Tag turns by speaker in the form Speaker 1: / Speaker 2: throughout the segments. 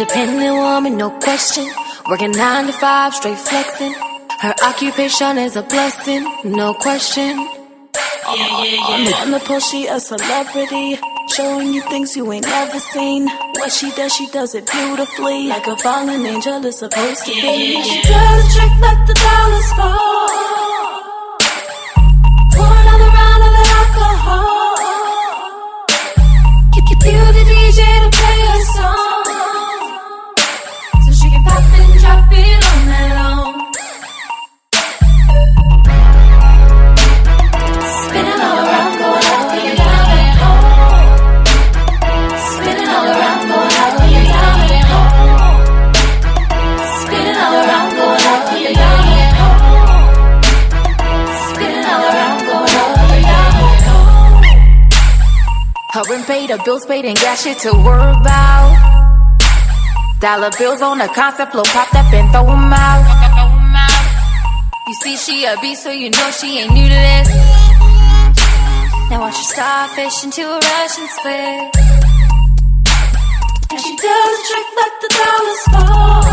Speaker 1: Independent woman, no question. Working 9 to 5, straight flexing. Her occupation is a blessing, no question. On the post, she a celebrity, showing you things you ain't never seen. What she does it beautifully, like a fallen angel is supposed to be. She does a trick, let the dollars fall. Pour another round of the alcohol. Cue the DJ to play a song, so she can pop and drop it on that long. Spinning all around, going out when you're down at home. Spinning all around, going out when you're down at home. Spinning all around, going out when you're down at home. Spinning all around, going out when you're down at home. Her rent paid, her bills paid, and got shit to worry about. Dollar bills on the concert floor, popped up and throw them out. You see she a beast, so you know she ain't new to this. Now watch her starfish into a Russian spit. And she does a trick, let the dollars fall.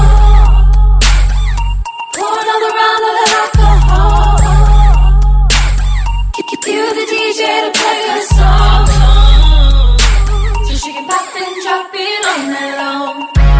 Speaker 1: Pour another round of that alcohol. Cue the DJ to play her song, so she can pop and drop it on that long.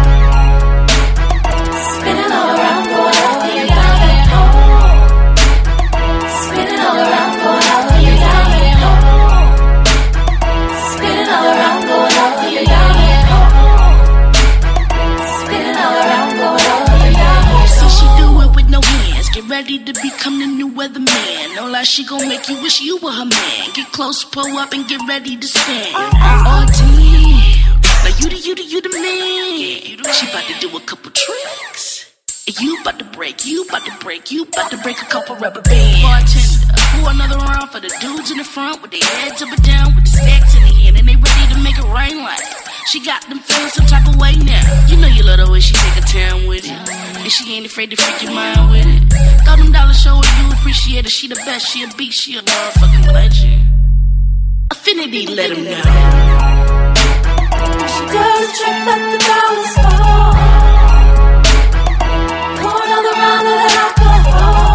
Speaker 1: Spinning all around, going out when you're down at home. Spinning all around, going out when you're down at home. Spinning all around, going out when you're down at home. Spinning all around, going out when you're down at home.
Speaker 2: See, she do it with no hands. Get ready to become the new weatherman. No lie, she gon' make you wish you were her man. Get close, pull up, and get ready to spin. Oh damn, now you the man. She bout to do a couple tricks. And you bout to break a couple rubber bands. Bartender, pour another round for the dudes in the front with their heads up and down with the stacks in their hand, and they ready to make it rain like. She got them feeling some type of way now. You know you love the way she take her time with it, and she ain't afraid to freak your mind with it. Throw them dollars, show her you appreciate her. She the best, she a beast, she a motherfucking legend. Affinity, let them know.
Speaker 1: She does a trick, let the dollars fall. Pour another round of that alcohol.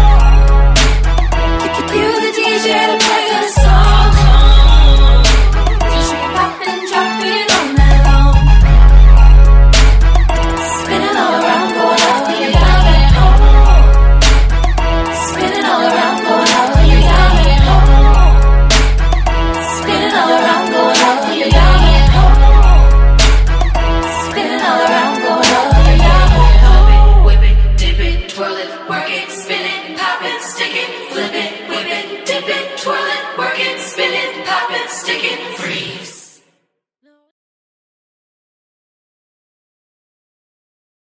Speaker 1: Cue the DJ to play her song, so she can pop and drop it on that long. Spinning all around, going out when you're down at home. Spinning all around, going out when you're down at home. Spinning all around, going out when you're down at home. Spinning all around, going out when you're down at home. Whip it, dip it, twirl it, work it, spin it, pop it, stick it, flip it, whip it, dip it, twirl it, work it, spin it, pop it, stick it, free.